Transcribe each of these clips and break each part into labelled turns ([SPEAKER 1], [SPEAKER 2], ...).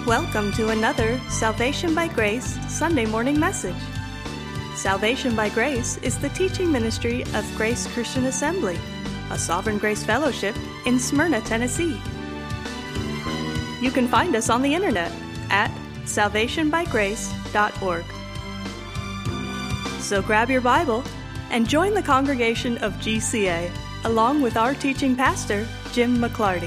[SPEAKER 1] Welcome to another Salvation by Grace Sunday morning message. Salvation by Grace is the teaching ministry of Grace Christian Assembly, a Sovereign Grace Fellowship in Smyrna, Tennessee. You can find us on the internet at salvationbygrace.org. So grab your Bible and join the congregation of GCA along with our teaching pastor, Jim McClarty.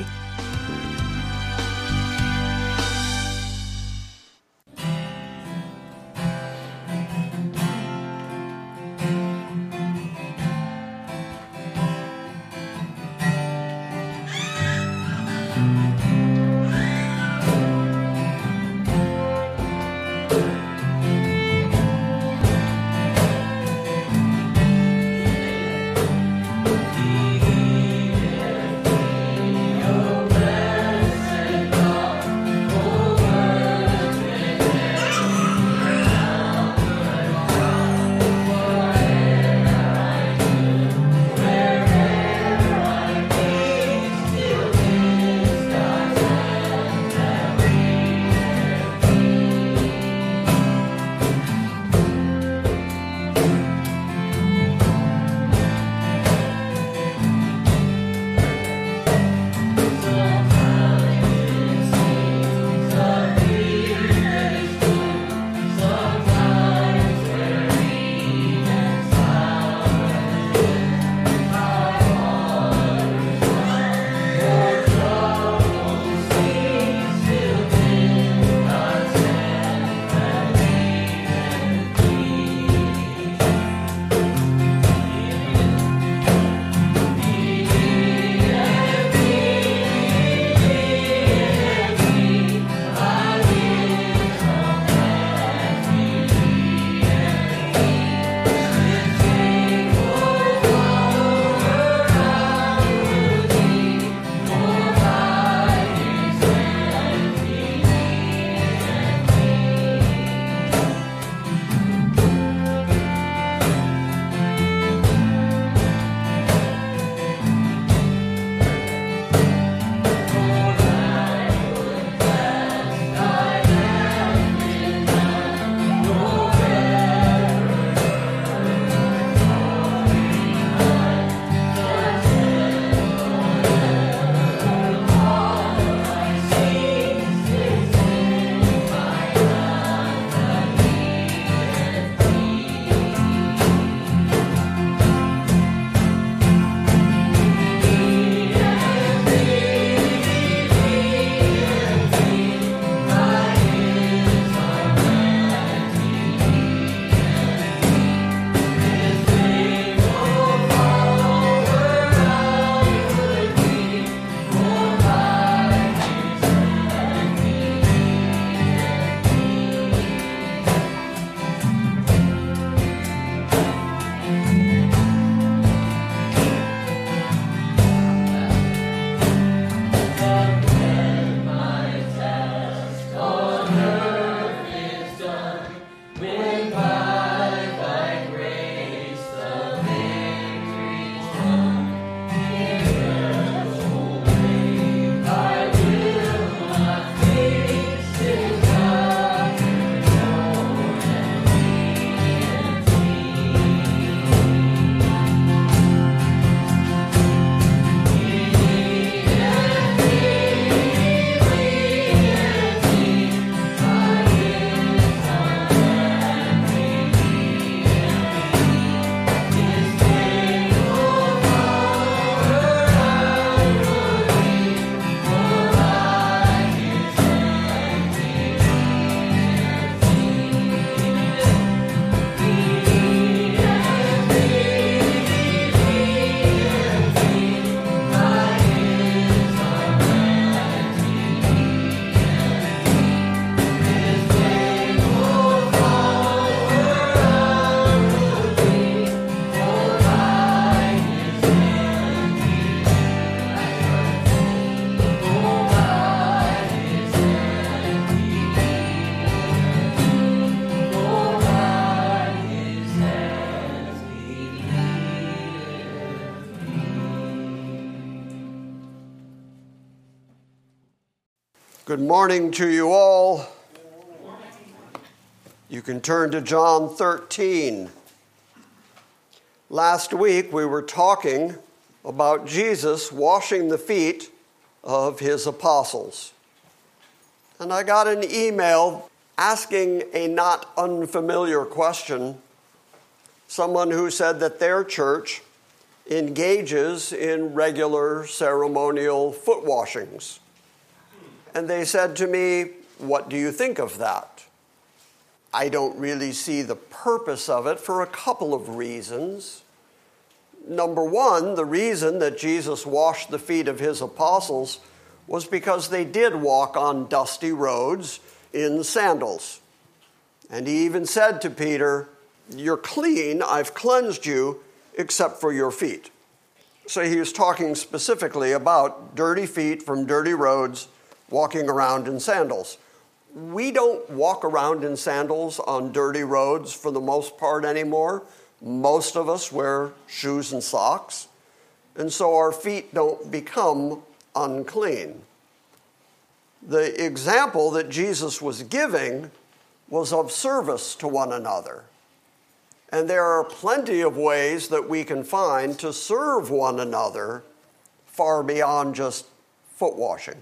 [SPEAKER 2] Good morning to you all. You can turn to John 13. Last week we were talking about Jesus washing the feet of his apostles. And I got an email asking a not unfamiliar question. Someone who said that their church engages in regular ceremonial foot washings. And they said to me, "What do you think of that?" I don't really see the purpose of it for a couple of reasons. Number one, the reason that Jesus washed the feet of his apostles was because they did walk on dusty roads in sandals. And he even said to Peter, "You're clean, I've cleansed you, except for your feet." So he was talking specifically about dirty feet from dirty roads, walking around in sandals. We don't walk around in sandals on dirty roads for the most part anymore. Most of us wear shoes and socks, and so our feet don't become unclean. The example that Jesus was giving was of service to one another. And there are plenty of ways that we can find to serve one another far beyond just foot washing.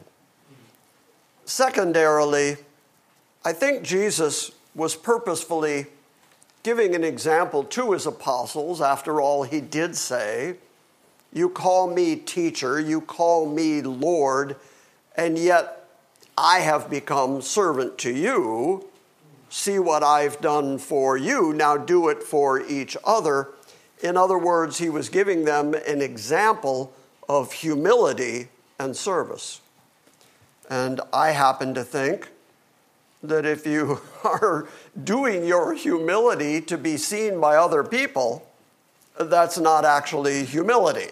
[SPEAKER 2] Secondarily, I think Jesus was purposefully giving an example to his apostles. After all, he did say, "You call me teacher, you call me Lord, and yet I have become servant to you. See what I've done for you, now do it for each other." In other words, he was giving them an example of humility and service. And I happen to think that if you are doing your humility to be seen by other people, that's not actually humility.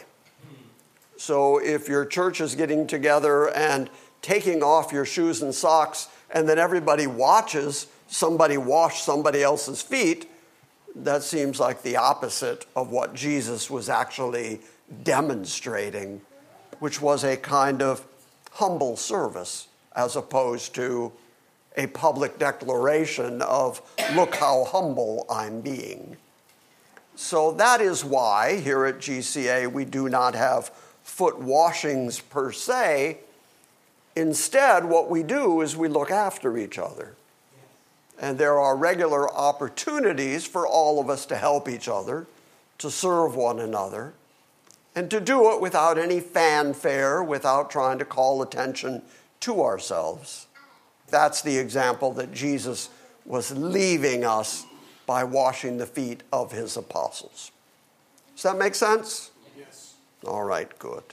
[SPEAKER 2] So if your church is getting together and taking off your shoes and socks, and then everybody watches somebody wash somebody else's feet, that seems like the opposite of what Jesus was actually demonstrating, which was a kind of humble service as opposed to a public declaration of, "Look how humble I'm being." So that is why here at GCA we do not have foot washings per se. Instead, what we do is we look after each other. And there are regular opportunities for all of us to help each other, to serve one another, and to do it without any fanfare, without trying to call attention to ourselves. That's the example that Jesus was leaving us by washing the feet of his apostles. Does that make sense?
[SPEAKER 3] Yes.
[SPEAKER 2] All right, good.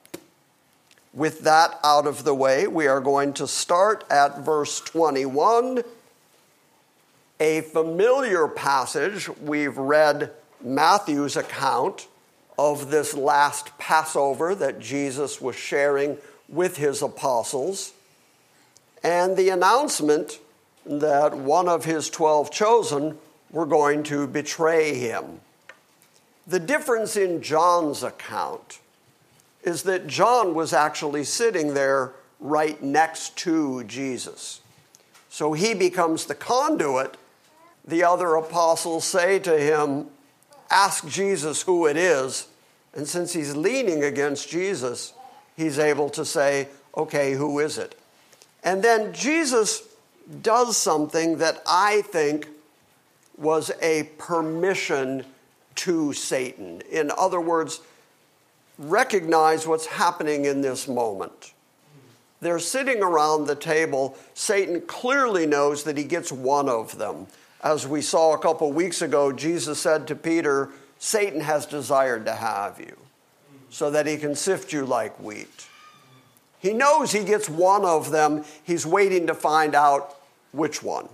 [SPEAKER 2] With that out of the way, we are going to start at verse 21. A familiar passage. We've read Matthew's account of this last Passover that Jesus was sharing with his apostles, and the announcement that one of his 12 chosen were going to betray him. The difference in John's account is that John was actually sitting there right next to Jesus. So he becomes the conduit. The other apostles say to him, "Ask Jesus who it is." And since he's leaning against Jesus, he's able to say, "Okay, who is it?" And then Jesus does something that I think was a permission to Satan. In other words, recognize what's happening in this moment. They're sitting around the table. Satan clearly knows that he gets one of them. As we saw a couple weeks ago, Jesus said to Peter, "Satan has desired to have you so that he can sift you like wheat." He knows he gets one of them. He's waiting to find out which one.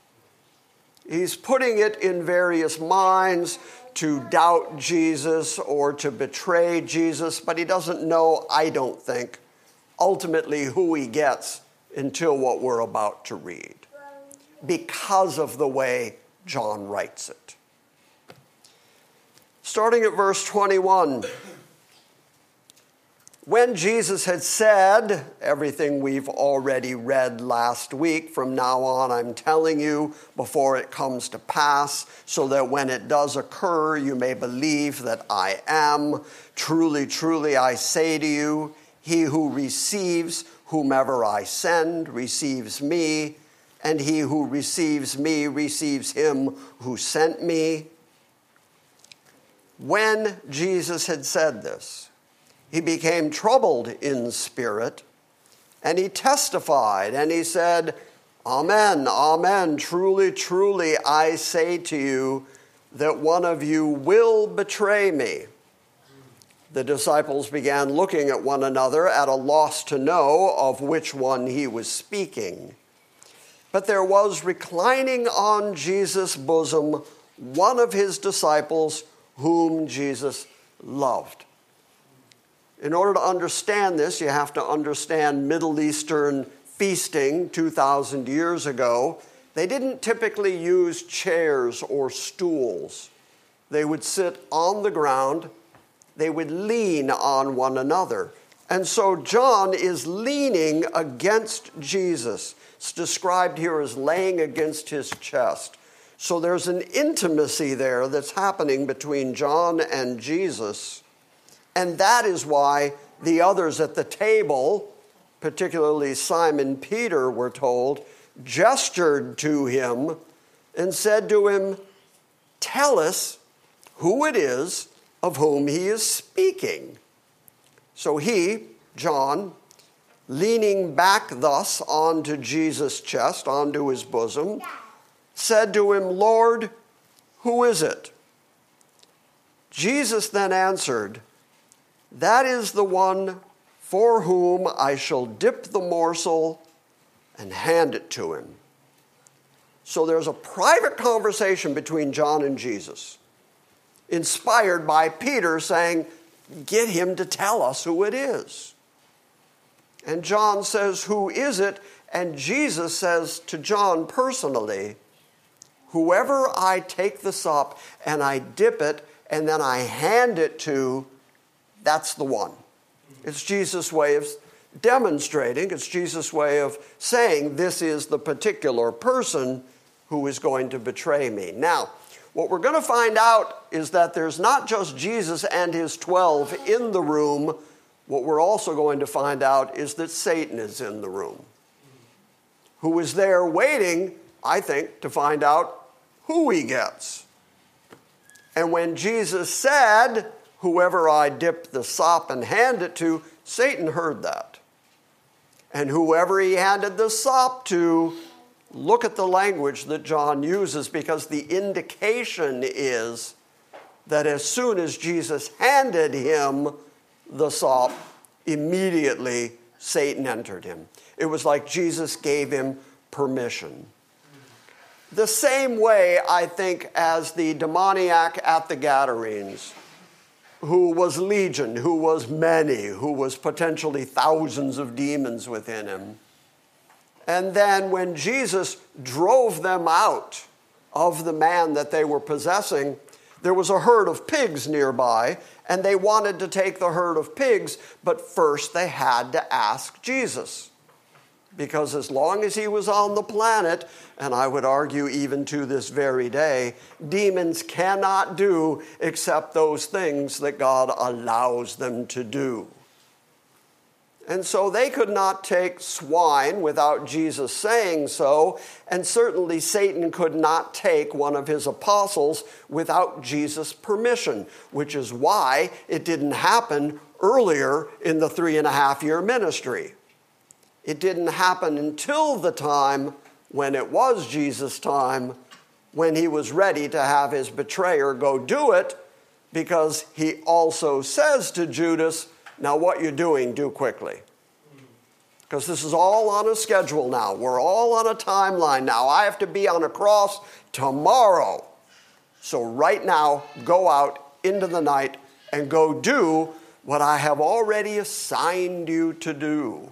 [SPEAKER 2] He's putting it in various minds to doubt Jesus or to betray Jesus, but he doesn't know, I don't think, ultimately who he gets until what we're about to read, because of the way John writes it. Starting at verse 21, When Jesus had said everything we've already read last week, from now on I'm telling you before it comes to pass, so that when it does occur, you may believe that I am. Truly, truly, I say to you, he who receives whomever I send receives me, and he who receives me receives him who sent me. When Jesus had said this, he became troubled in spirit, and he testified, and he said, Amen, amen, truly, truly, I say to you that one of you will betray me. The disciples began looking at one another at a loss to know of which one he was speaking. But there was reclining on Jesus' bosom one of his disciples whom Jesus loved. In order to understand this, you have to understand Middle Eastern feasting 2,000 years ago. They didn't typically use chairs or stools. They would sit on the ground. They would lean on one another. And so John is leaning against Jesus. It's described here as laying against his chest. So there's an intimacy there that's happening between John and Jesus. And that is why the others at the table, particularly Simon Peter, we're told, gestured to him and said to him, tell us who it is of whom he is speaking. So he, John, leaning back thus onto Jesus' chest, onto his bosom, said to him, Lord, who is it? Jesus then answered, that is the one for whom I shall dip the morsel and hand it to him. So there's a private conversation between John and Jesus, inspired by Peter saying, get him to tell us who it is. And John says, who is it? And Jesus says to John personally, whoever I take the sop and I dip it and then I hand it to, that's the one. It's Jesus' way of demonstrating, it's Jesus' way of saying this is the particular person who is going to betray me. Now, what we're going to find out is that there's not just Jesus and his 12 in the room. What we're also going to find out is that Satan is in the room, who is there waiting, I think, to find out who he gets. And when Jesus said, whoever I dip the sop and hand it to, Satan heard that. And whoever he handed the sop to, look at the language that John uses, because the indication is that as soon as Jesus handed him the sop, immediately Satan entered him. It was like Jesus gave him permission. The same way, I think, as the demoniac at the Gadarenes, who was legion, who was many, who was potentially thousands of demons within him. And then when Jesus drove them out of the man that they were possessing, there was a herd of pigs nearby, and they wanted to take the herd of pigs, but first they had to ask Jesus. Because as long as he was on the planet, and I would argue even to this very day, demons cannot do except those things that God allows them to do. And so they could not take swine without Jesus saying so, and certainly Satan could not take one of his apostles without Jesus' permission, which is why it didn't happen earlier in the 3.5-year ministry. It didn't happen until the time when it was Jesus' time, when he was ready to have his betrayer go do it, because he also says to Judas, now what you're doing, do quickly. Because this is all on a schedule now. We're all on a timeline now. I have to be on a cross tomorrow. So right now, go out into the night and go do what I have already assigned you to do.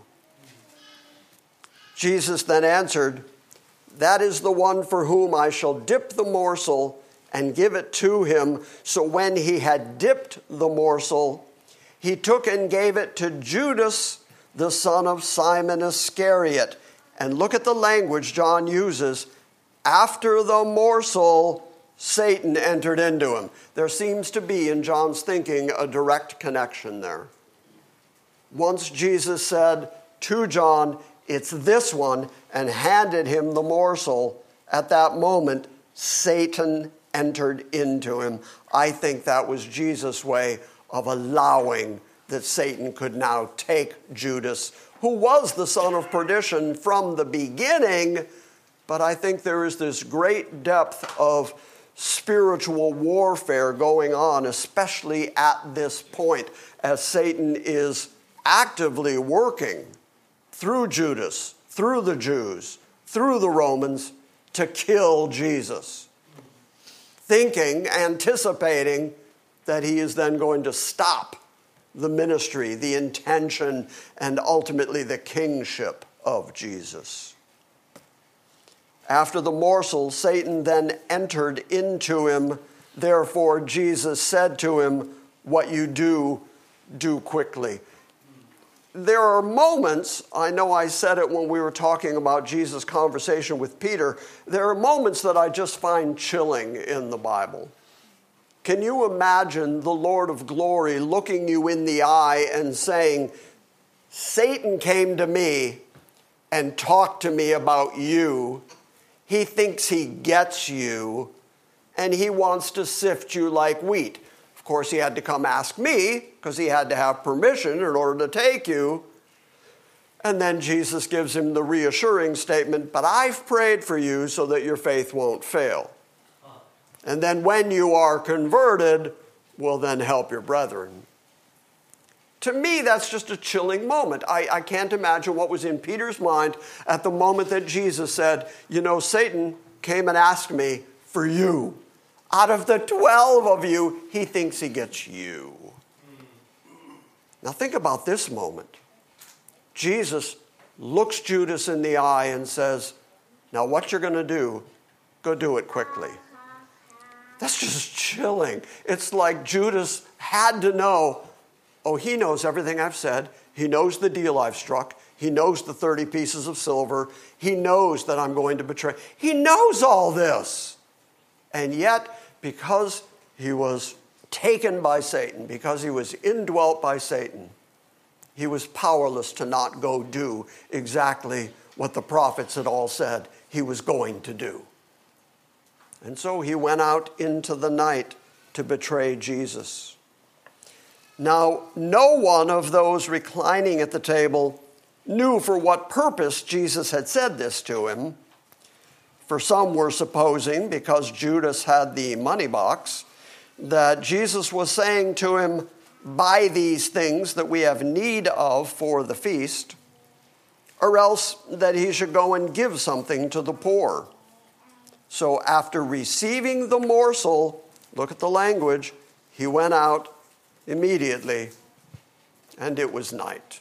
[SPEAKER 2] Jesus then answered, that is the one for whom I shall dip the morsel and give it to him. So when he had dipped the morsel, he took and gave it to Judas, the son of Simon Iscariot. And look at the language John uses. After the morsel, Satan entered into him. There seems to be, in John's thinking, a direct connection there. Once Jesus said to John, it's this one, and handed him the morsel, at that moment, Satan entered into him. I think that was Jesus' way of allowing that Satan could now take Judas, who was the son of perdition from the beginning, but I think there is this great depth of spiritual warfare going on, especially at this point, as Satan is actively working through Judas, through the Jews, through the Romans, to kill Jesus, thinking, anticipating that he is then going to stop the ministry, the intention, and ultimately the kingship of Jesus. After the morsel, Satan then entered into him. Therefore, Jesus said to him, what you do, do quickly. There are moments, I know I said it when we were talking about Jesus' conversation with Peter, there are moments that I just find chilling in the Bible. Can you imagine the Lord of glory looking you in the eye and saying, Satan came to me and talked to me about you. He thinks he gets you, and he wants to sift you like wheat. Of course, he had to come ask me, because he had to have permission in order to take you. And then Jesus gives him the reassuring statement, but I've prayed for you so that your faith won't fail. And then when you are converted, we'll then help your brethren. To me, that's just a chilling moment. I can't imagine what was in Peter's mind at the moment that Jesus said, you know, Satan came and asked me for you. Out of the 12 of you, he thinks he gets you. Now think about this moment. Jesus looks Judas in the eye and says, now what you're going to do, go do it quickly. That's just chilling. It's like Judas had to know, oh, he knows everything I've said. He knows the deal I've struck. He knows the 30 pieces of silver. He knows that I'm going to betray. He knows all this. And yet, because he was taken by Satan, because he was indwelt by Satan, he was powerless to not go do exactly what the prophets had all said he was going to do. And so he went out into the night to betray Jesus. Now, no one of those reclining at the table knew for what purpose Jesus had said this to him. For some were supposing, because Judas had the money box, that Jesus was saying to him, buy these things that we have need of for the feast, or else that he should go and give something to the poor. So after receiving the morsel, look at the language, he went out immediately, and it was night.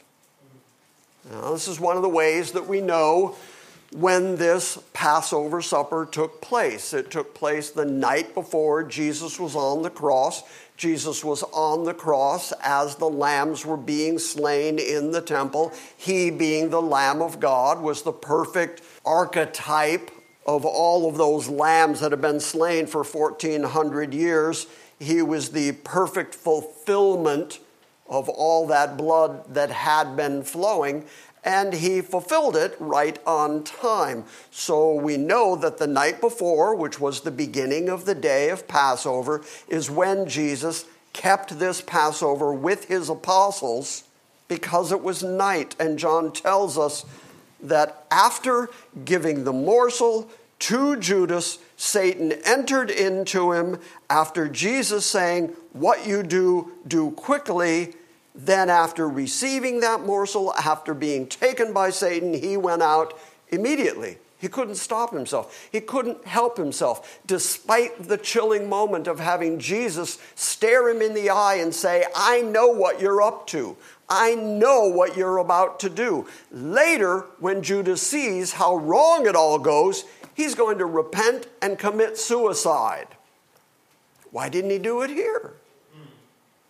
[SPEAKER 2] Now, this is one of the ways that we know when this Passover supper took place. It took place the night before Jesus was on the cross. Jesus was on the cross as the lambs were being slain in the temple. He, being the Lamb of God, was the perfect archetype of all of those lambs that have been slain for 1,400 years. He was the perfect fulfillment of all that blood that had been flowing, and he fulfilled it right on time. So we know that the night before, which was the beginning of the day of Passover, is when Jesus kept this Passover with his apostles because it was night. And John tells us that after giving the morsel to Judas, Satan entered into him. After Jesus saying, what you do, do quickly. Then after receiving that morsel, after being taken by Satan, he went out immediately. He couldn't stop himself. He couldn't help himself, despite the chilling moment of having Jesus stare him in the eye and say, I know what you're up to. I know what you're about to do. Later, when Judas sees how wrong it all goes, he's going to repent and commit suicide. Why didn't he do it here?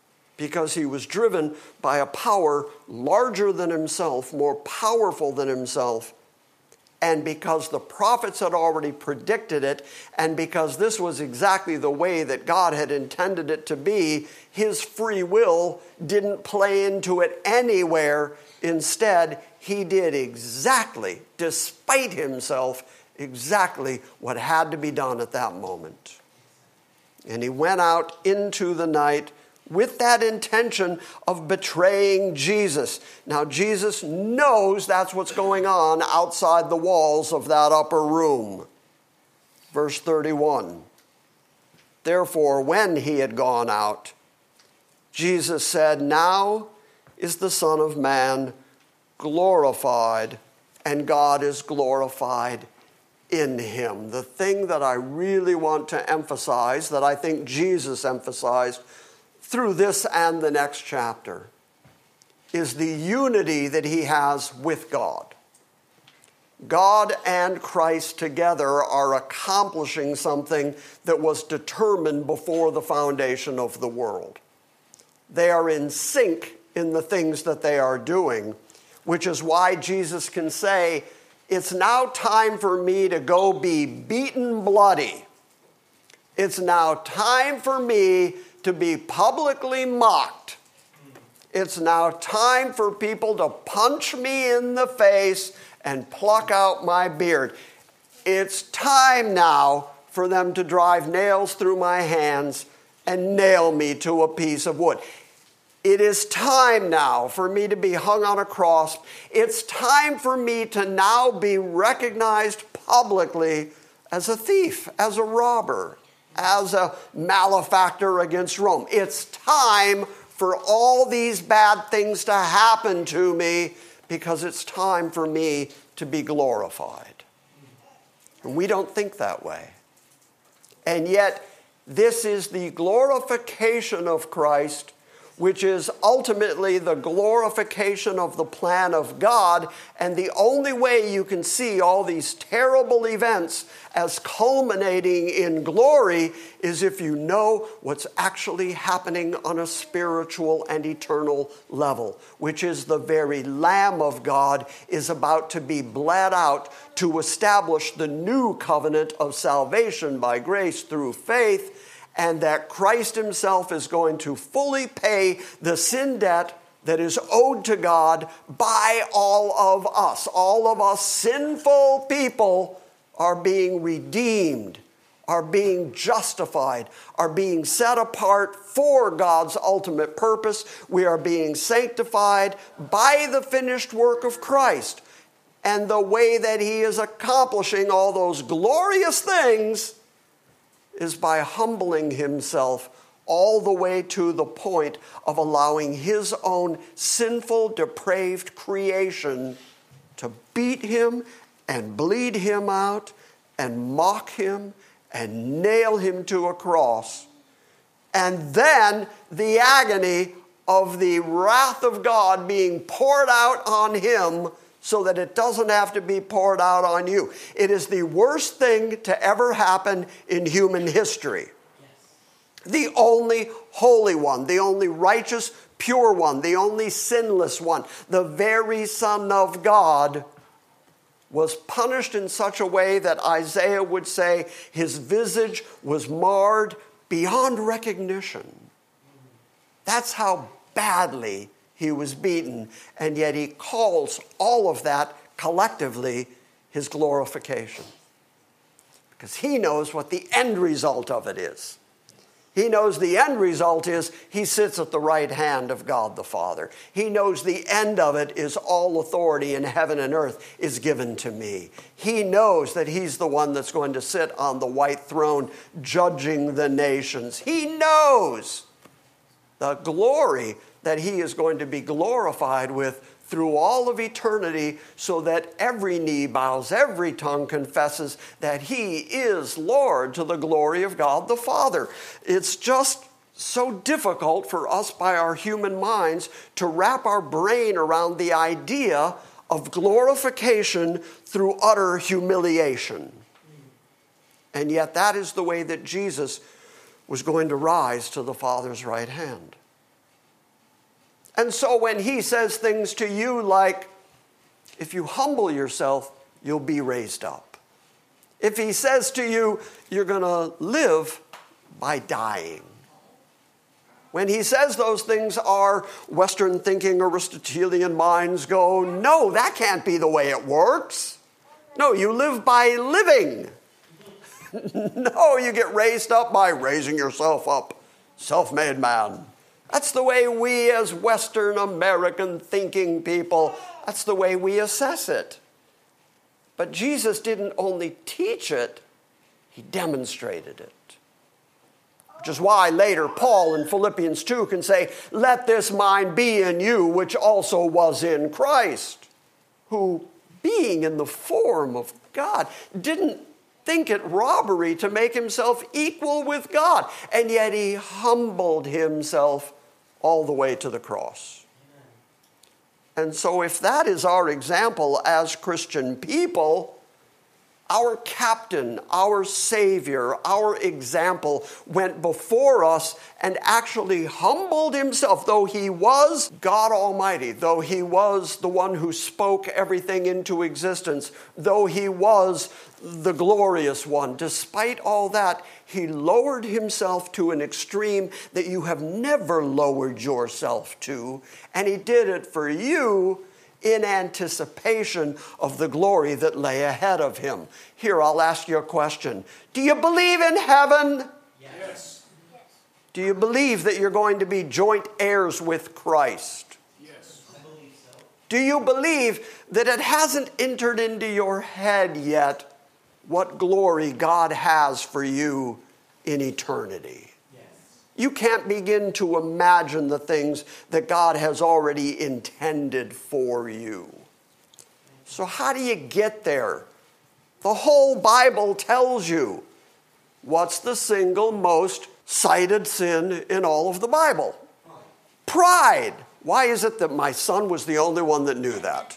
[SPEAKER 2] because he was driven by a power larger than himself, more powerful than himself, and because the prophets had already predicted it, and because this was exactly the way that God had intended it to be, his free will didn't play into it anywhere. Instead, he did exactly, despite himself, exactly what had to be done at that moment. And he went out into the night with that intention of betraying Jesus. Now, Jesus knows that's what's going on outside the walls of that upper room. Verse 31. Therefore, when he had gone out, Jesus said, "Now is the Son of Man glorified, and God is glorified in him." The thing that I really want to emphasize, that I think Jesus emphasized through this and the next chapter, is the unity that he has with God. God and Christ together are accomplishing something that was determined before the foundation of the world. They are in sync in the things that they are doing, which is why Jesus can say, "It's now time for me to go be beaten bloody. It's now time for me to be publicly mocked. It's now time for people to punch me in the face and pluck out my beard. It's time now for them to drive nails through my hands and nail me to a piece of wood. It is time now for me to be hung on a cross. It's time for me to now be recognized publicly as a thief, as a robber, as a malefactor against Rome. It's time for all these bad things to happen to me because it's time for me to be glorified." And we don't think that way. And yet, this is the glorification of Christ, which is ultimately the glorification of the plan of God. And the only way you can see all these terrible events as culminating in glory is if you know what's actually happening on a spiritual and eternal level, which is the very Lamb of God is about to be bled out to establish the new covenant of salvation by grace through faith, and that Christ himself is going to fully pay the sin debt that is owed to God by all of us. All of us sinful people are being redeemed, are being justified, are being set apart for God's ultimate purpose. We are being sanctified by the finished work of Christ. And the way that he is accomplishing all those glorious things is by humbling himself all the way to the point of allowing his own sinful, depraved creation to beat him and bleed him out and mock him and nail him to a cross. And then the agony of the wrath of God being poured out on him so that it doesn't have to be poured out on you. It is the worst thing to ever happen in human history. The only holy one, the only righteous, pure one, the only sinless one, the very Son of God was punished in such a way that Isaiah would say his visage was marred beyond recognition. That's how badly he was beaten, and yet he calls all of that collectively his glorification. Because he knows what the end result of it is. He knows the end result is he sits at the right hand of God the Father. He knows the end of it is all authority in heaven and earth is given to me. He knows that he's the one that's going to sit on the white throne judging the nations. He knows the glory that he is going to be glorified with through all of eternity, so that every knee bows, every tongue confesses that he is Lord to the glory of God the Father. It's just so difficult for us by our human minds to wrap our brain around the idea of glorification through utter humiliation. And yet that is the way that Jesus was going to rise to the Father's right hand. And so when he says things to you like, if you humble yourself, you'll be raised up. If he says to you, you're going to live by dying. When he says those things, our Western thinking Aristotelian minds go, no, that can't be the way it works. No, you live by living. No, you get raised up by raising yourself up. Self-made man. That's the way we as Western American thinking people, that's the way we assess it. But Jesus didn't only teach it, he demonstrated it. Which is why later Paul in Philippians 2 can say, let this mind be in you, which also was in Christ, who, being in the form of God, didn't think it robbery to make himself equal with God, and yet he humbled himself all the way to the cross. And so if that is our example as Christian people, our captain, our Savior, our example went before us and actually humbled himself, though he was God Almighty, though he was the one who spoke everything into existence, though he was the glorious one. Despite all that, he lowered himself to an extreme that you have never lowered yourself to, and he did it for you in anticipation of the glory that lay ahead of him. Here, I'll ask you a question. Do you believe in heaven?
[SPEAKER 3] Yes.
[SPEAKER 2] Do you believe that you're going to be joint heirs with Christ?
[SPEAKER 3] Yes. I believe so.
[SPEAKER 2] Do you believe that it hasn't entered into your head yet what glory God has for you in eternity? You can't begin to imagine the things that God has already intended for you. So how do you get there? The whole Bible tells you what's the single most cited sin in all of the Bible. Pride. Why is it that my son was the only one that knew that?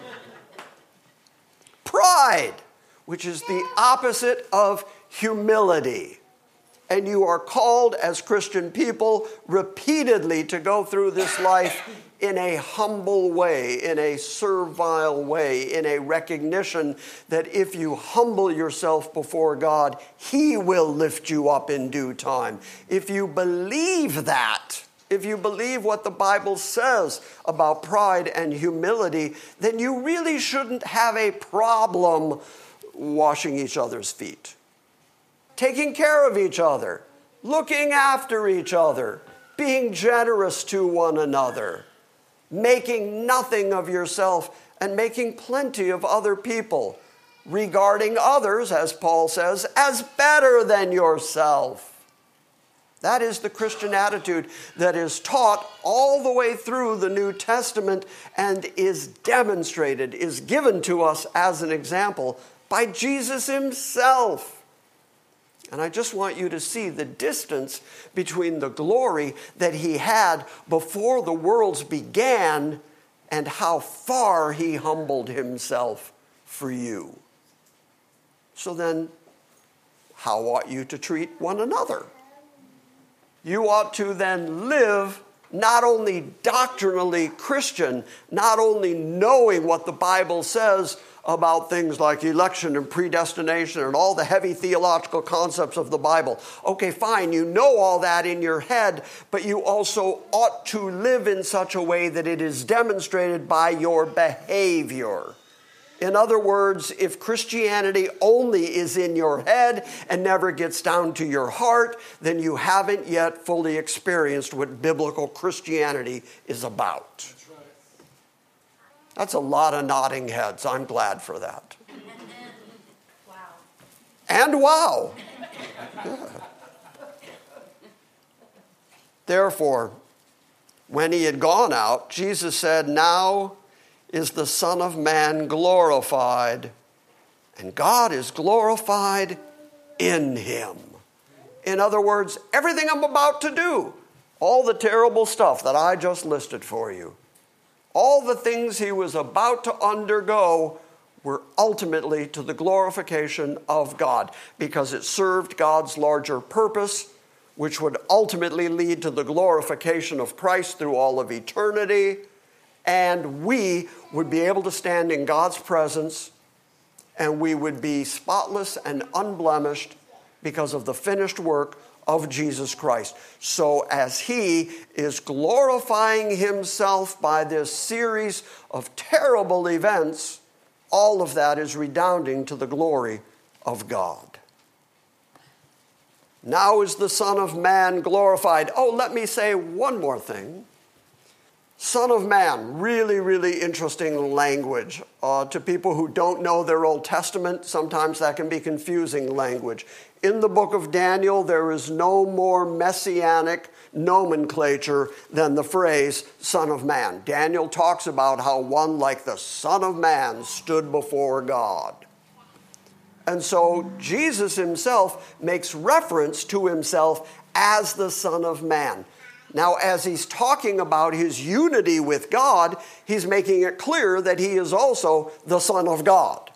[SPEAKER 2] Pride, which is the opposite of humility. And you are called as Christian people repeatedly to go through this life in a humble way, in a servile way, in a recognition that if you humble yourself before God, he will lift you up in due time. If you believe that, if you believe what the Bible says about pride and humility, then you really shouldn't have a problem washing each other's feet, taking care of each other, looking after each other, being generous to one another, making nothing of yourself and making plenty of other people, regarding others, as Paul says, as better than yourself. That is the Christian attitude that is taught all the way through the New Testament and is demonstrated, is given to us as an example by Jesus himself. And I just want you to see the distance between the glory that he had before the worlds began and how far he humbled himself for you. So then, how ought you to treat one another? You ought to then live not only doctrinally Christian, not only knowing what the Bible says about things like election and predestination and all the heavy theological concepts of the Bible. Okay, fine, you know all that in your head, but you also ought to live in such a way that it is demonstrated by your behavior. In other words, if Christianity only is in your head and never gets down to your heart, then you haven't yet fully experienced what biblical Christianity is about. That's a lot of nodding heads. I'm glad for that.
[SPEAKER 4] Wow.
[SPEAKER 2] And wow. Yeah. Therefore, when he had gone out, Jesus said, "Now is the Son of Man glorified, and God is glorified in him." In other words, everything I'm about to do, all the terrible stuff that I just listed for you, all the things he was about to undergo were ultimately to the glorification of God because it served God's larger purpose, which would ultimately lead to the glorification of Christ through all of eternity, and we would be able to stand in God's presence, and we would be spotless and unblemished because of the finished work of Jesus Christ. So as he is glorifying himself by this series of terrible events, all of that is redounding to the glory of God. Now is the Son of Man glorified. Oh, let me say one more thing. Son of Man, really, really interesting language. To people who don't know their Old Testament, sometimes that can be confusing language. In the book of Daniel, there is no more messianic nomenclature than the phrase Son of Man. Daniel talks about how one like the Son of Man stood before God. And so Jesus himself makes reference to himself as the Son of Man. Now, as he's talking about his unity with God, he's making it clear that he is also the Son of God.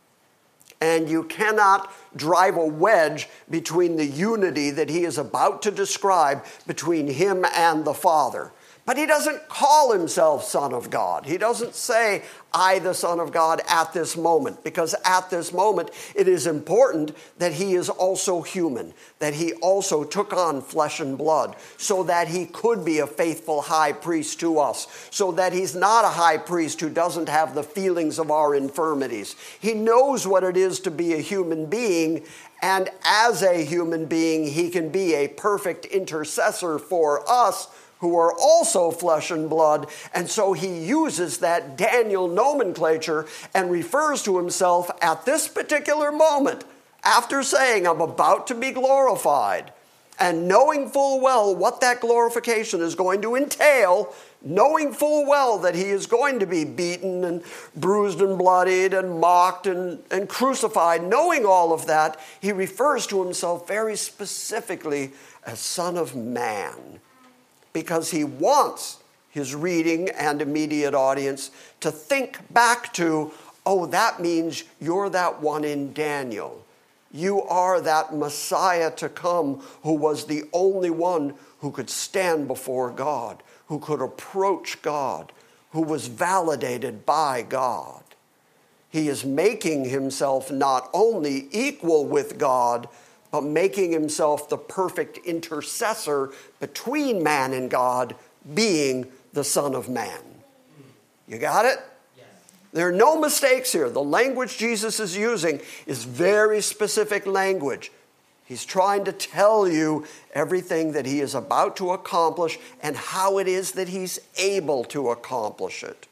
[SPEAKER 2] And you cannot drive a wedge between the unity that he is about to describe between him and the Father. But he doesn't call himself Son of God. He doesn't say, I, the Son of God, at this moment. Because at this moment, it is important that he is also human, that he also took on flesh and blood, so that he could be a faithful high priest to us, so that he's not a high priest who doesn't have the feelings of our infirmities. He knows what it is to be a human being, and as a human being, he can be a perfect intercessor for us, who are also flesh and blood, and so he uses that Daniel nomenclature and refers to himself at this particular moment, after saying, I'm about to be glorified, and knowing full well what that glorification is going to entail, knowing full well that he is going to be beaten and bruised and bloodied and mocked and crucified, knowing all of that, he refers to himself very specifically as Son of Man, because he wants his reading and immediate audience to think back to, oh, that means you're that one in Daniel. You are that Messiah to come who was the only one who could stand before God, who could approach God, who was validated by God. He is making himself not only equal with God, but making himself the perfect intercessor between man and God, being the Son of Man. You got it?
[SPEAKER 3] Yes.
[SPEAKER 2] There are no mistakes here. The language Jesus is using is very specific language. He's trying to tell you everything that he is about to accomplish and how it is that he's able to accomplish it.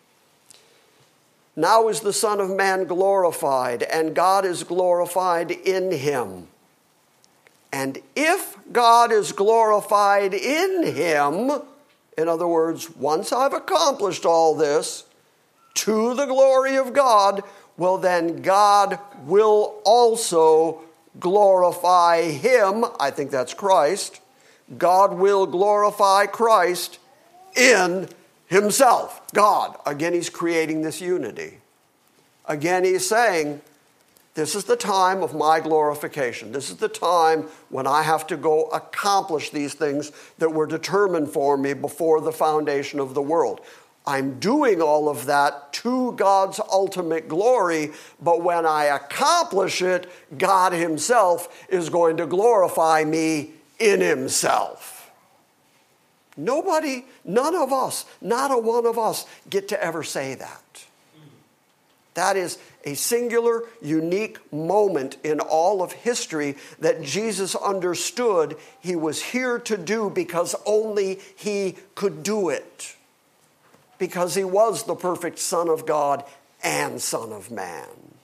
[SPEAKER 2] Now is the Son of Man glorified, and God is glorified in him. And if God is glorified in him, in other words, once I've accomplished all this to the glory of God, well, then God will also glorify him. I think that's Christ. God will glorify Christ in himself. God. Again, he's creating this unity. Again, he's saying, this is the time of my glorification. This is the time when I have to go accomplish these things that were determined for me before the foundation of the world. I'm doing all of that to God's ultimate glory, but when I accomplish it, God himself is going to glorify me in himself. Nobody, none of us, not a one of us get to ever say that. That is a singular, unique moment in all of history that Jesus understood he was here to do because only he could do it. Because he was the perfect Son of God and Son of Man.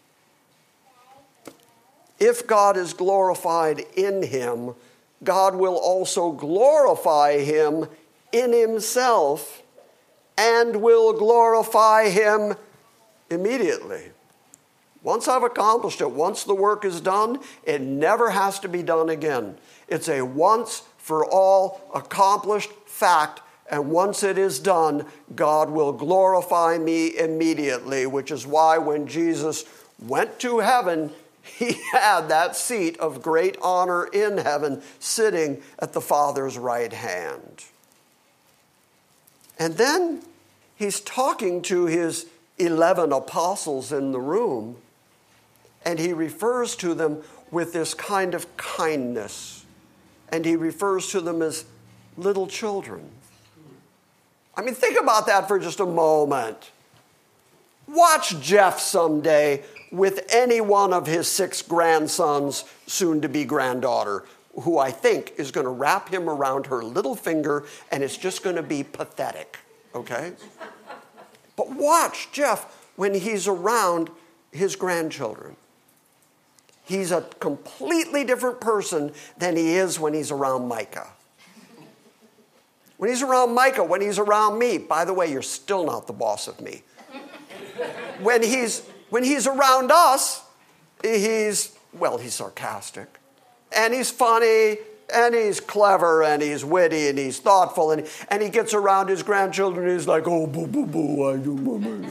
[SPEAKER 2] If God is glorified in him, God will also glorify him in himself and will glorify him immediately. Once I've accomplished it, once the work is done, it never has to be done again. It's a once for all accomplished fact, and once it is done, God will glorify me immediately, which is why when Jesus went to heaven, he had that seat of great honor in heaven, sitting at the Father's right hand. And then he's talking to his 11 apostles in the room, and he refers to them with this kind of kindness, and he refers to them as little children. I mean, think about that for just a moment. Watch Jeff someday with any one of his 6 grandsons, soon-to-be granddaughter, who I think is going to wrap him around her little finger, and it's just going to be pathetic, okay? But watch Jeff when he's around his grandchildren. He's a completely different person than he is when he's around Micah. When he's around Micah, when he's around me, by the way, you're still not the boss of me. When he's around us, he's sarcastic. And he's funny, and he's clever, and he's witty, and he's thoughtful, and he gets around his grandchildren, and he's like, oh, boo, boo, boo, I do, mama.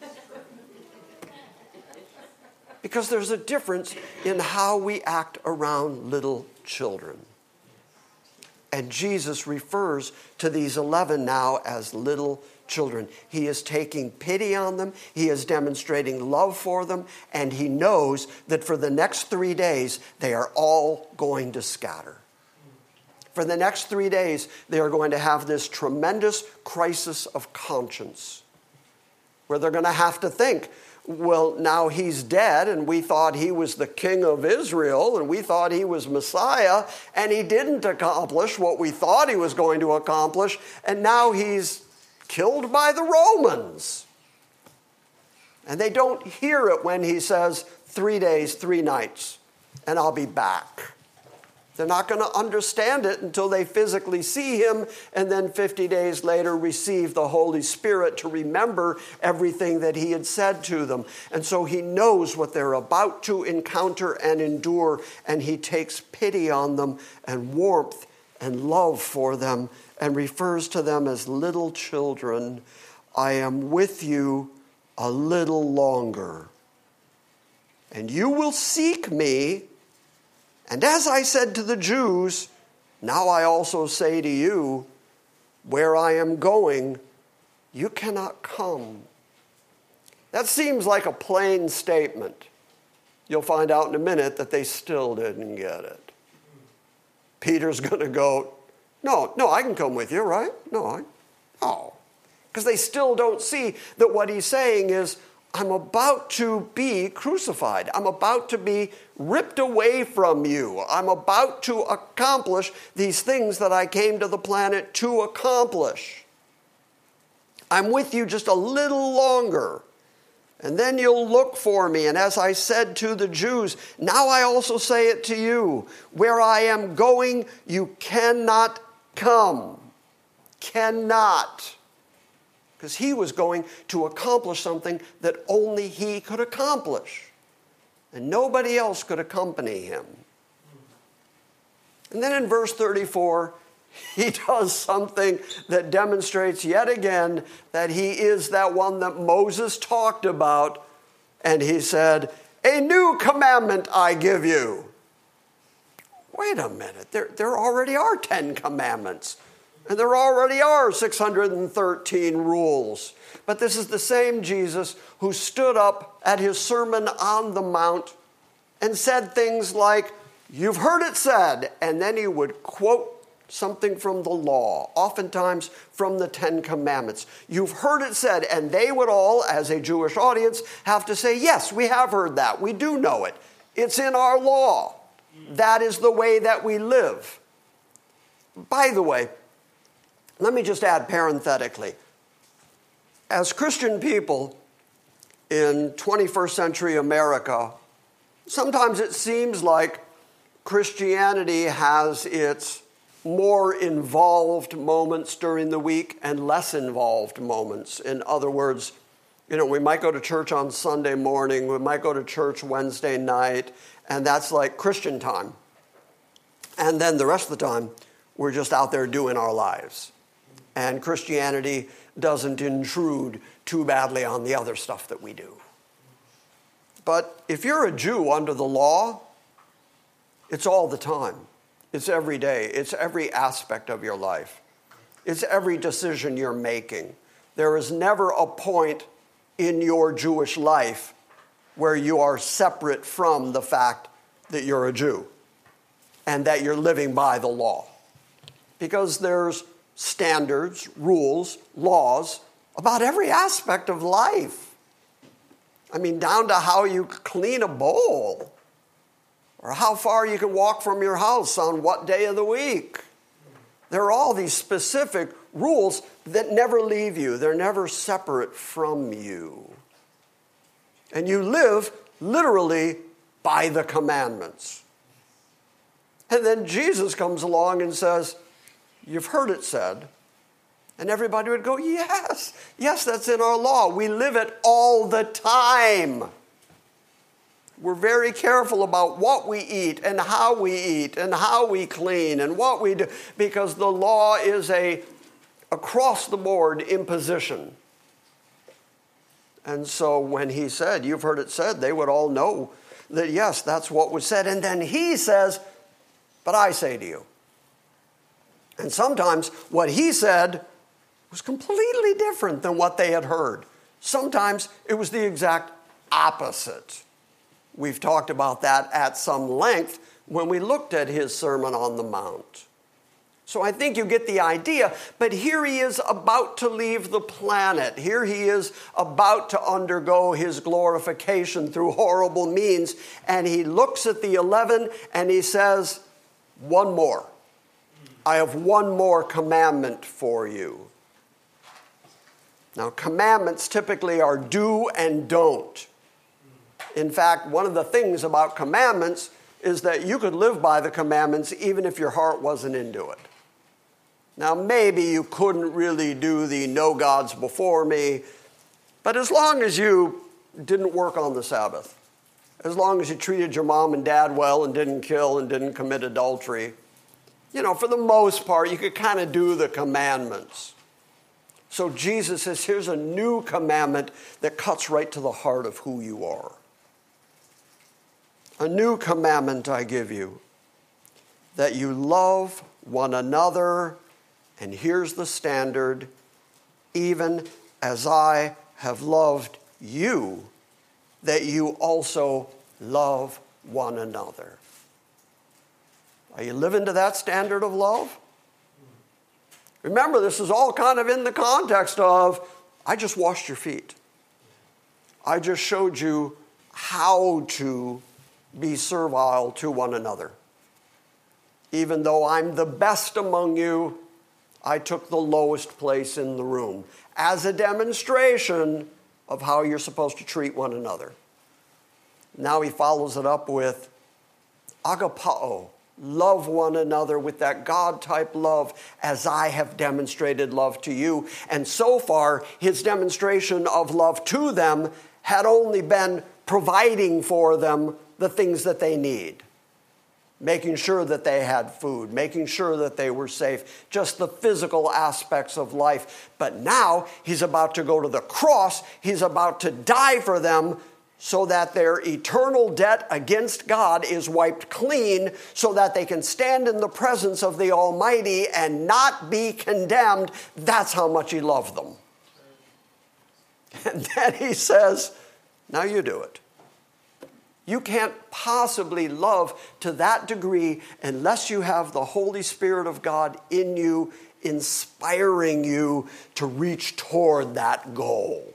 [SPEAKER 2] Because there's a difference in how we act around little children. And Jesus refers to these 11 now as little children. He is taking pity on them. He is demonstrating love for them. And he knows that for the next 3 days, they are all going to scatter. For the next 3 days, they are going to have this tremendous crisis of conscience, where they're going to have to think, well, now he's dead, and we thought he was the king of Israel, and we thought he was Messiah, and he didn't accomplish what we thought he was going to accomplish, and now he's killed by the Romans. And they don't hear it when he says, 3 days, 3 nights, and I'll be back. They're not going to understand it until they physically see him, and then 50 days later receive the Holy Spirit to remember everything that he had said to them. And so he knows what they're about to encounter and endure, and he takes pity on them and warmth and love for them and refers to them as little children. I am with you a little longer, and you will seek me. And as I said to the Jews, now I also say to you, where I am going, you cannot come. That seems like a plain statement. You'll find out in a minute that they still didn't get it. Peter's going to go, no, I can come with you, right? No. Because they still don't see that what he's saying is, I'm about to be crucified. I'm about to be ripped away from you. I'm about to accomplish these things that I came to the planet to accomplish. I'm with you just a little longer, and then you'll look for me. And as I said to the Jews, now I also say it to you. Where I am going, you cannot come. Cannot. Because he was going to accomplish something that only he could accomplish. And nobody else could accompany him. And then in verse 34, he does something that demonstrates yet again that he is that one that Moses talked about. And he said, a new commandment I give you. Wait a minute, there already are 10 commandments. And there already are 613 rules. But this is the same Jesus who stood up at his Sermon on the Mount and said things like, you've heard it said, and then he would quote something from the law, oftentimes from the 10 Commandments. You've heard it said, and they would all, as a Jewish audience, have to say, yes, we have heard that. We do know it. It's in our law. That is the way that we live. By the way, let me just add parenthetically, as Christian people in 21st century America, sometimes it seems like Christianity has its more involved moments during the week and less involved moments. In other words, we might go to church on Sunday morning, we might go to church Wednesday night, and that's like Christian time. And then the rest of the time, we're just out there doing our lives. And Christianity doesn't intrude too badly on the other stuff that we do. But if you're a Jew under the law, it's all the time. It's every day. It's every aspect of your life. It's every decision you're making. There is never a point in your Jewish life where you are separate from the fact that you're a Jew and that you're living by the law. Because there's standards, rules, laws about every aspect of life. I mean, down to how you clean a bowl or how far you can walk from your house on what day of the week. There are all these specific rules that never leave you. They're never separate from you. And you live literally by the commandments. And then Jesus comes along and says, you've heard it said. And everybody would go, yes, that's in our law. We live it all the time. We're very careful about what we eat and how we clean and what we do, because the law is a across-the-board imposition. And so when he said, you've heard it said, they would all know that, yes, that's what was said. And then he says, but I say to you. And sometimes what he said was completely different than what they had heard. Sometimes it was the exact opposite. We've talked about that at some length when we looked at his Sermon on the Mount. So I think you get the idea, but here he is about to leave the planet. Here he is about to undergo his glorification through horrible means, and he looks at the 11 and he says, one more. I have one more commandment for you. Now, commandments typically are do and don't. In fact, one of the things about commandments is that you could live by the commandments even if your heart wasn't into it. Now, maybe you couldn't really do the no gods before me, but as long as you didn't work on the Sabbath, as long as you treated your mom and dad well and didn't kill and didn't commit adultery, for the most part, you could kind of do the commandments. So Jesus says, here's a new commandment that cuts right to the heart of who you are. A new commandment I give you, that you love one another, and here's the standard, even as I have loved you, that you also love one another. Are you living to that standard of love? Remember, this is all kind of in the context of, I just washed your feet. I just showed you how to be servile to one another. Even though I'm the best among you, I took the lowest place in the room as a demonstration of how you're supposed to treat one another. Now he follows it up with agapao. Love one another with that God-type love as I have demonstrated love to you. And so far, his demonstration of love to them had only been providing for them the things that they need. Making sure that they had food, making sure that they were safe, just the physical aspects of life. But now he's about to go to the cross. He's about to die for them so that their eternal debt against God is wiped clean, so that they can stand in the presence of the Almighty and not be condemned. That's how much he loved them. And then he says, now you do it. You can't possibly love to that degree unless you have the Holy Spirit of God in you, inspiring you to reach toward that goal.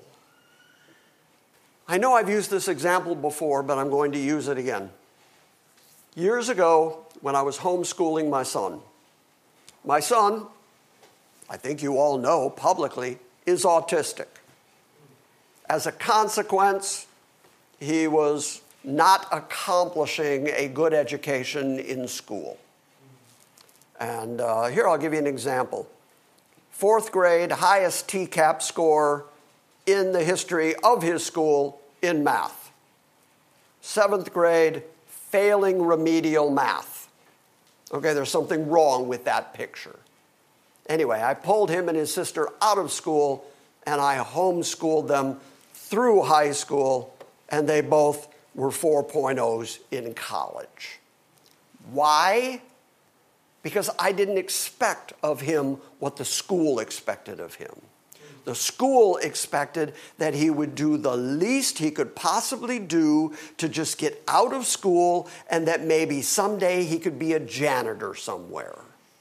[SPEAKER 2] I know I've used this example before, but I'm going to use it again. Years ago, when I was homeschooling my son, I think you all know publicly, is autistic. As a consequence, he was not accomplishing a good education in school. And here I'll give you an example. 4th grade, highest TCAP score in the history of his school in math. 7th grade, failing remedial math. Okay, there's something wrong with that picture. Anyway, I pulled him and his sister out of school, and I homeschooled them through high school, and they both were 4.0s in college. Why? Because I didn't expect of him what the school expected of him. The school expected that he would do the least he could possibly do to just get out of school, and that maybe someday he could be a janitor somewhere.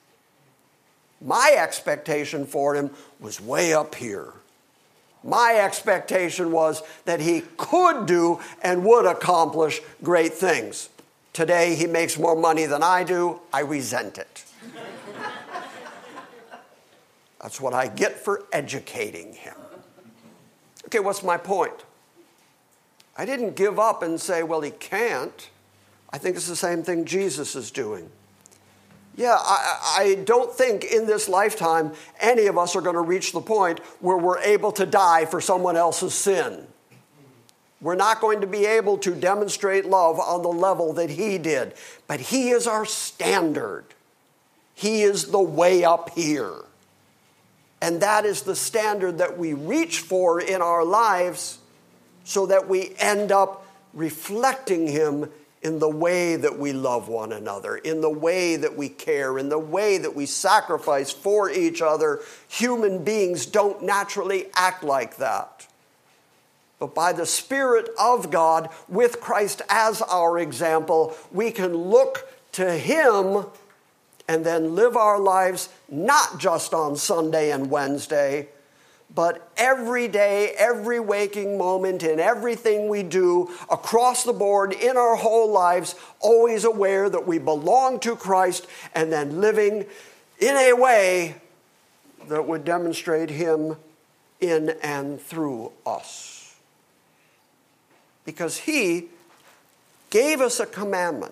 [SPEAKER 2] My expectation for him was way up here. My expectation was that he could do and would accomplish great things. Today, he makes more money than I do. I resent it. That's what I get for educating him. Okay, what's my point? I didn't give up and say, well, he can't. I think it's the same thing Jesus is doing. Yeah, I don't think in this lifetime any of us are going to reach the point where we're able to die for someone else's sin. We're not going to be able to demonstrate love on the level that he did. But he is our standard. He is the way up here. And that is the standard that we reach for in our lives so that we end up reflecting him in the way that we love one another, in the way that we care, in the way that we sacrifice for each other. Human beings don't naturally act like that. But by the Spirit of God, with Christ as our example, we can look to him and then live our lives not just on Sunday and Wednesday, but every day, every waking moment, in everything we do, across the board, in our whole lives, always aware that we belong to Christ, and then living in a way that would demonstrate him in and through us. Because he gave us a commandment,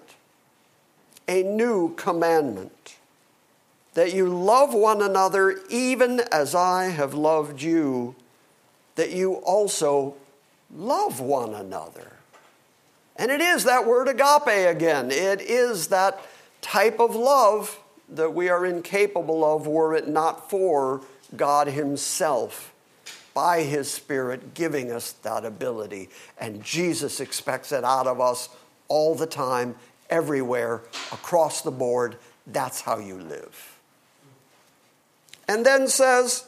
[SPEAKER 2] a new commandment, that you love one another even as I have loved you, that you also love one another. And it is that word agape again. It is that type of love that we are incapable of were it not for God himself, by his Spirit, giving us that ability. And Jesus expects it out of us all the time, everywhere, across the board. That's how you live. And then says,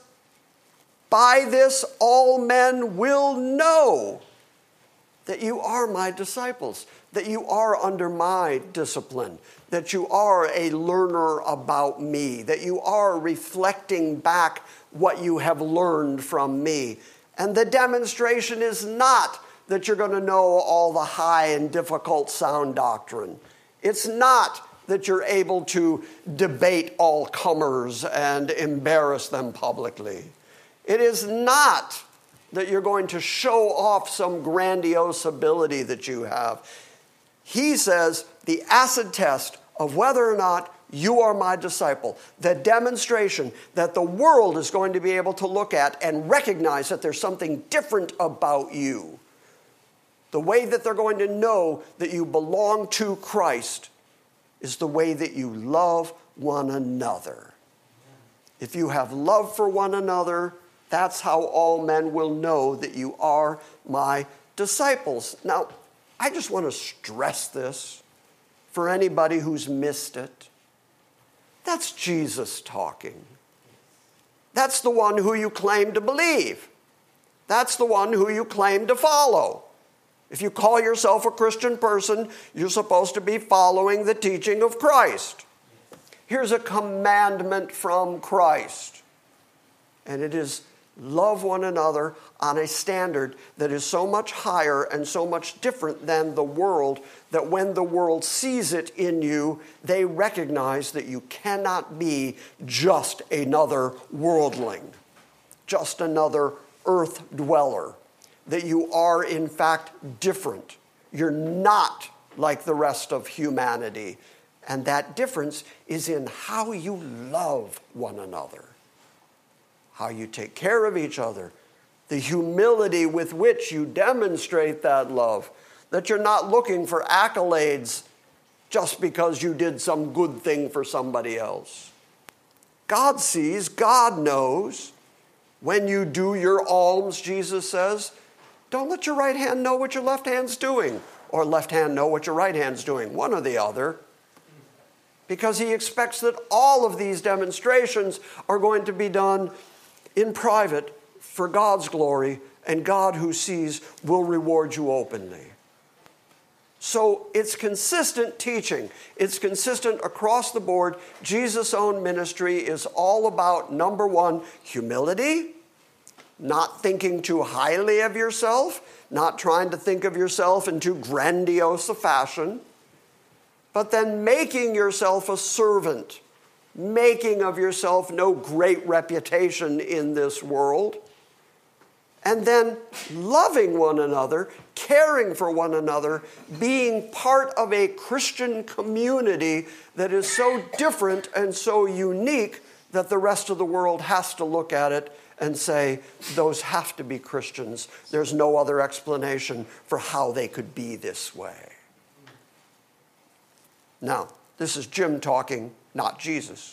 [SPEAKER 2] by this all men will know that you are my disciples, that you are under my discipline, that you are a learner about me, that you are reflecting back what you have learned from me. And the demonstration is not that you're going to know all the high and difficult sound doctrine. It's not that you're able to debate all comers and embarrass them publicly. It is not that you're going to show off some grandiose ability that you have. He says the acid test of whether or not you are my disciple, the demonstration that the world is going to be able to look at and recognize that there's something different about you. The way that they're going to know that you belong to Christ is the way that you love one another. If you have love for one another, that's how all men will know that you are my disciples. Now, I just want to stress this for anybody who's missed it. That's Jesus talking. That's the one who you claim to believe. That's the one who you claim to follow. If you call yourself a Christian person, you're supposed to be following the teaching of Christ. Here's a commandment from Christ, and it is love one another on a standard that is so much higher and so much different than the world that when the world sees it in you, they recognize that you cannot be just another worldling, just another earth dweller, that you are in fact different. You're not like the rest of humanity. And that difference is in how you love one another, how you take care of each other, the humility with which you demonstrate that love, that you're not looking for accolades just because you did some good thing for somebody else. God sees, God knows. When you do your alms, Jesus says, Don't let your right hand know what your left hand's doing, or left hand know what your right hand's doing, one or the other. Because he expects that all of these demonstrations are going to be done in private for God's glory, and God who sees will reward you openly. So it's consistent teaching. It's consistent across the board. Jesus' own ministry is all about, number one, humility, not thinking too highly of yourself, not trying to think of yourself in too grandiose a fashion, but then making yourself a servant, making of yourself no great reputation in this world, and then loving one another, caring for one another, being part of a Christian community that is so different and so unique that the rest of the world has to look at it and say, those have to be Christians. There's no other explanation for how they could be this way. Now, this is Jim talking, not Jesus.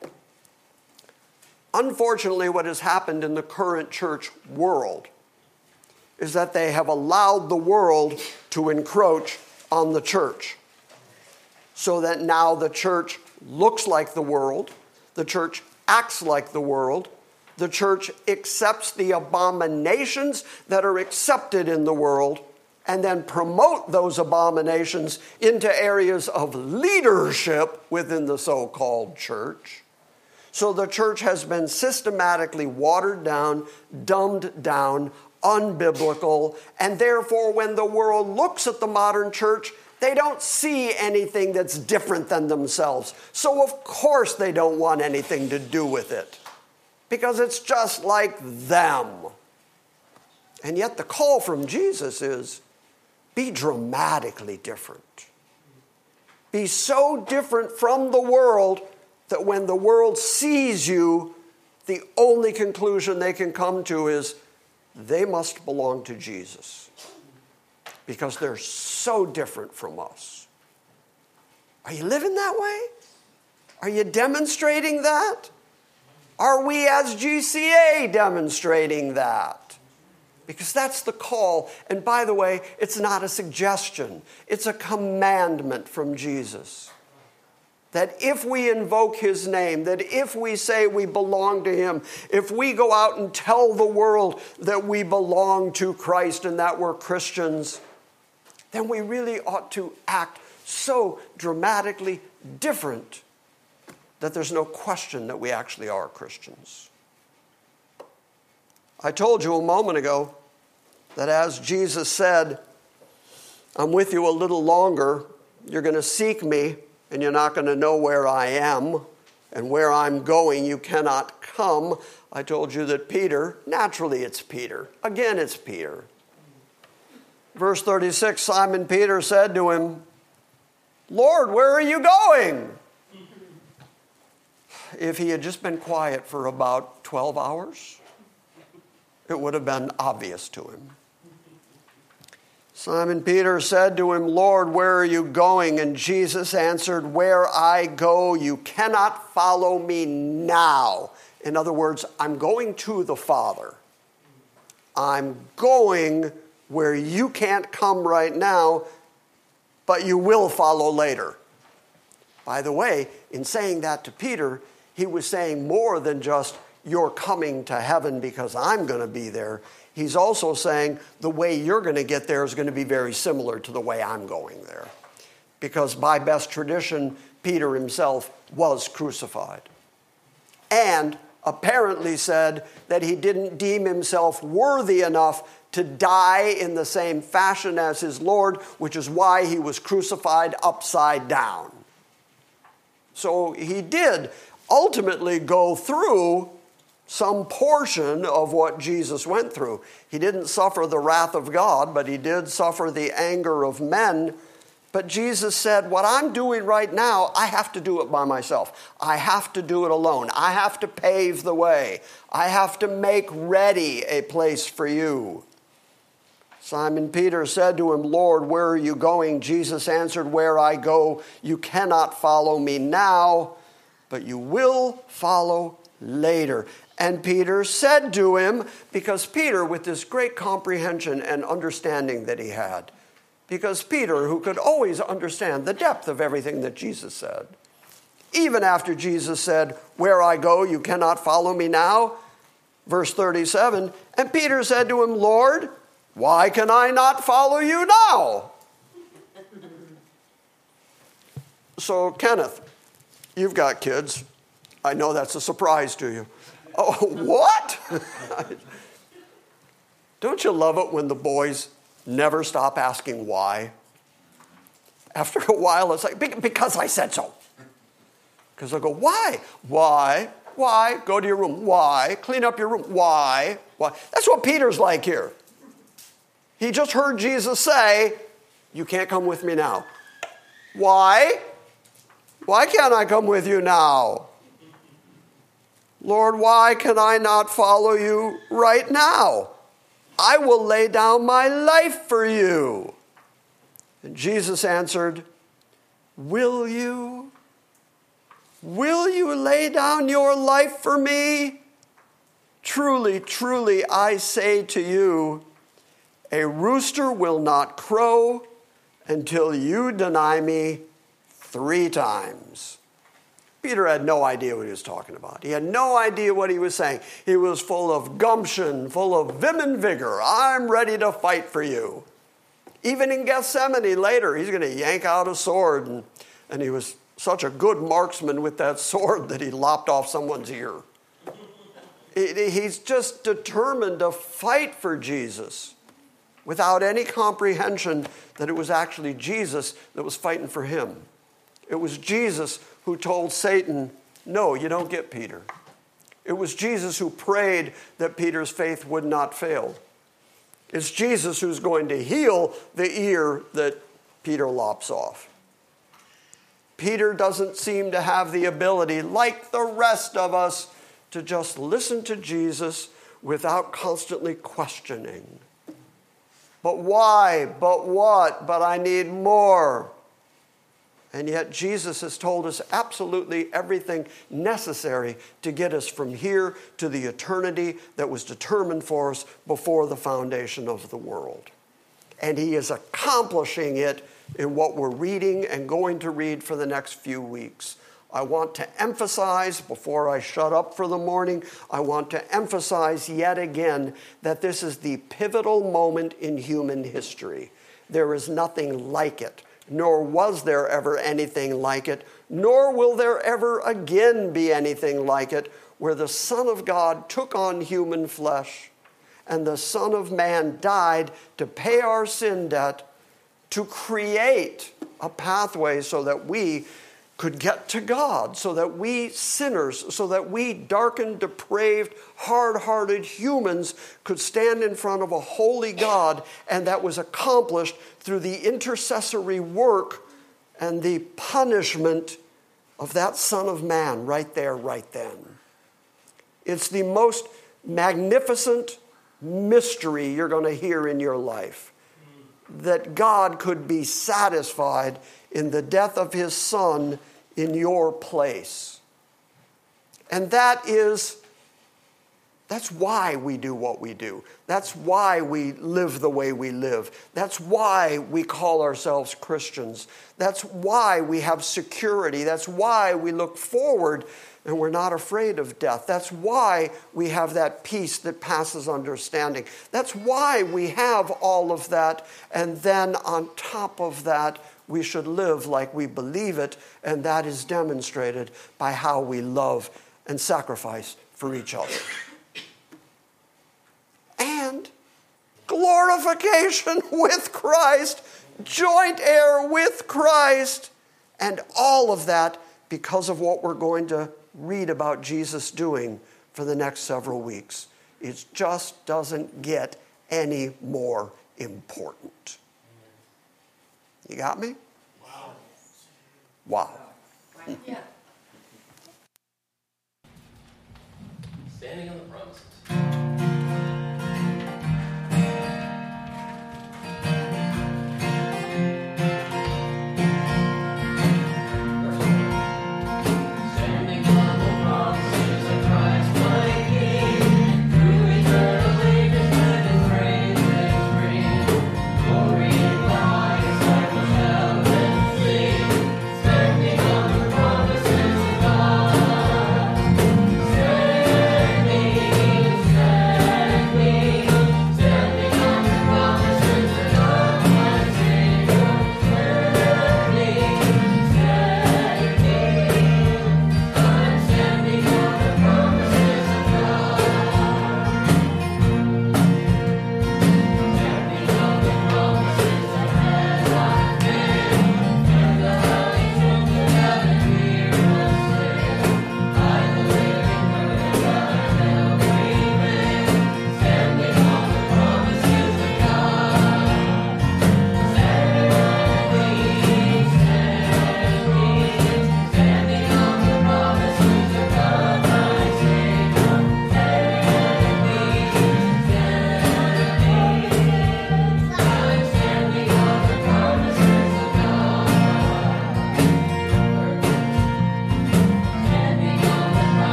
[SPEAKER 2] Unfortunately, what has happened in the current church world is that they have allowed the world to encroach on the church, so that now the church looks like the world, the church acts like the world, the church accepts the abominations that are accepted in the world, and then promote those abominations into areas of leadership within the so-called church. So the church has been systematically watered down, dumbed down, unbiblical, and therefore when the world looks at the modern church, they don't see anything that's different than themselves. So of course they don't want anything to do with it, because it's just like them. And yet the call from Jesus is, be dramatically different. Be so different from the world that when the world sees you, the only conclusion they can come to is they must belong to Jesus, because they're so different from us. Are you living that way? Are you demonstrating that? Are we as GCA demonstrating that? Because that's the call. And by the way, it's not a suggestion. It's a commandment from Jesus. That if we invoke his name, that if we say we belong to him, if we go out and tell the world that we belong to Christ and that we're Christians, then we really ought to act so dramatically different that there's no question that we actually are Christians. I told you a moment ago that as Jesus said, I'm with you a little longer, you're going to seek me, and you're not going to know where I am, and where I'm going you cannot come. I told you that Peter, naturally it's Peter. Again, it's Peter. Verse 36, Simon Peter said to him, Lord, where are you going? If he had just been quiet for about 12 hours, it would have been obvious to him. Simon Peter said to him, Lord, where are you going? And Jesus answered, where I go, you cannot follow me now. In other words, I'm going to the Father. I'm going where you can't come right now, but you will follow later. By the way, in saying that to Peter, he was saying more than just, you're coming to heaven because I'm going to be there. He's also saying the way you're going to get there is going to be very similar to the way I'm going there. Because by best tradition, Peter himself was crucified. And apparently said that he didn't deem himself worthy enough to die in the same fashion as his Lord, which is why he was crucified upside down. So he did ultimately go through some portion of what Jesus went through. He didn't suffer the wrath of God, but he did suffer the anger of men. But Jesus said, what I'm doing right now, I have to do it by myself. I have to do it alone. I have to pave the way. I have to make ready a place for you. Simon Peter said to him, Lord, where are you going? Jesus answered, where I go, you cannot follow me now, but you will follow later. And Peter said to him, because Peter, with this great comprehension and understanding that he had, because Peter, who could always understand the depth of everything that Jesus said, even after Jesus said, "Where I go, you cannot follow me now," verse 37, and Peter said to him, "Lord, why can I not follow you now?" So, Kenneth, you've got kids. I know that's a surprise to you. Oh, what? Don't you love it when the boys never stop asking why? After a while, it's like, because I said so. Because they'll go, why? Why? Why? Go to your room. Why? Clean up your room. Why? Why? That's what Peter's like here. He just heard Jesus say, you can't come with me now. Why? Why can't I come with you now? Lord, why can I not follow you right now? I will lay down my life for you. And Jesus answered, will you? Will you lay down your life for me? Truly, truly, I say to you, a rooster will not crow until you deny me 3 times. Peter had no idea what he was talking about. He had no idea what he was saying. He was full of gumption, full of vim and vigor. I'm ready to fight for you. Even in Gethsemane later, he's going to yank out a sword. And he was such a good marksman with that sword that he lopped off someone's ear. He's just determined to fight for Jesus without any comprehension that it was actually Jesus that was fighting for him. It was Jesus who told Satan, no, you don't get Peter. It was Jesus who prayed that Peter's faith would not fail. It's Jesus who's going to heal the ear that Peter lops off. Peter doesn't seem to have the ability, like the rest of us, to just listen to Jesus without constantly questioning. But why? But what? But I need more. And yet Jesus has told us absolutely everything necessary to get us from here to the eternity that was determined for us before the foundation of the world. And he is accomplishing it in what we're reading and going to read for the next few weeks. I want to emphasize, before I shut up for the morning, I want to emphasize yet again that this is the pivotal moment in human history. There is nothing like it. Nor was there ever anything like it, nor will there ever again be anything like it, where the Son of God took on human flesh, and the Son of Man died to pay our sin debt, to create a pathway so that we could get to God, so that we sinners, so that we darkened, depraved, hard-hearted humans could stand in front of a holy God, and that was accomplished through the intercessory work and the punishment of that Son of Man right there, right then. It's the most magnificent mystery you're going to hear in your life, that God could be satisfied in the death of his Son in your place. And that's why we do what we do. That's why we live the way we live. That's why we call ourselves Christians. That's why we have security. That's why we look forward and we're not afraid of death. That's why we have that peace that passes understanding. That's why we have all of that. And then on top of that, we should live like we believe it, and that is demonstrated by how we love and sacrifice for each other. And glorification with Christ, joint heir with Christ, and all of that because of what we're going to read about Jesus doing for the next several weeks. It just doesn't get any more important. You got me? Wow.
[SPEAKER 4] Yeah.
[SPEAKER 5] Standing on the promises. Standing on the promises of Christ my King.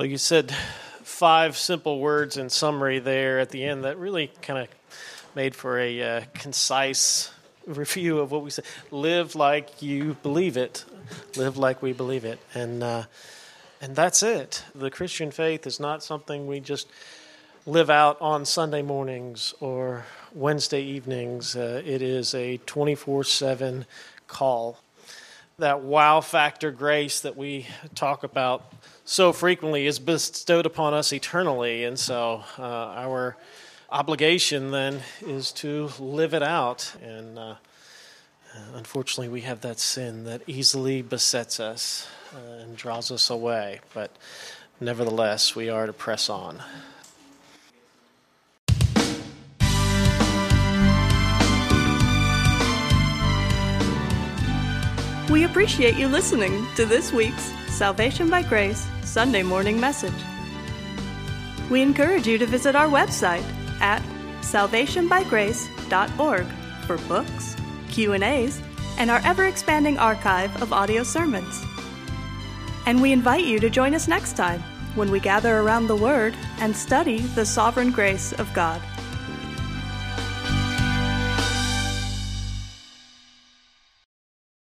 [SPEAKER 5] Well, you said 5 simple words in summary there at the end that really kind of made for a concise review of what we said. Live like you believe it. Live like we believe it. And that's it. The Christian faith is not something we just live out on Sunday mornings or Wednesday evenings. It is a 24/7 call. That wow factor grace that we talk about so frequently is bestowed upon us eternally, and so our obligation then is to live it out. And unfortunately, we have that sin that easily besets us and draws us away, but nevertheless, we are to press on.
[SPEAKER 1] We appreciate you listening to this week's Salvation by Grace Sunday morning message. We encourage you to visit our website at salvationbygrace.org for books, Q&As, and our ever-expanding archive of audio sermons. And we invite you to join us next time when we gather around the Word and study the sovereign grace of God.